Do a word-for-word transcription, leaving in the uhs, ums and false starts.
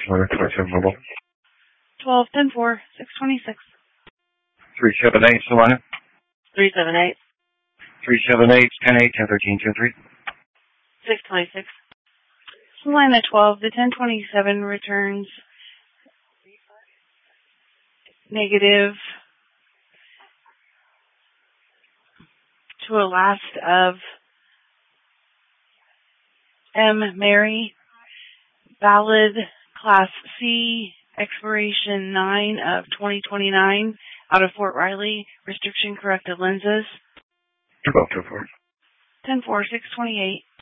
Solana twenty-seven mobile. twelve ten four six twenty-six. three seven eight Solana. three seven eight. three seven eight ten eight ten thirteen two three. six twenty-six. Solana twelve, the ten twenty-seven returns negative to a last of M. Mary, valid Class C, expiration nine of twenty twenty-nine, out of Fort Riley, restriction corrected lenses. twelve two four. ten four six twenty-eight.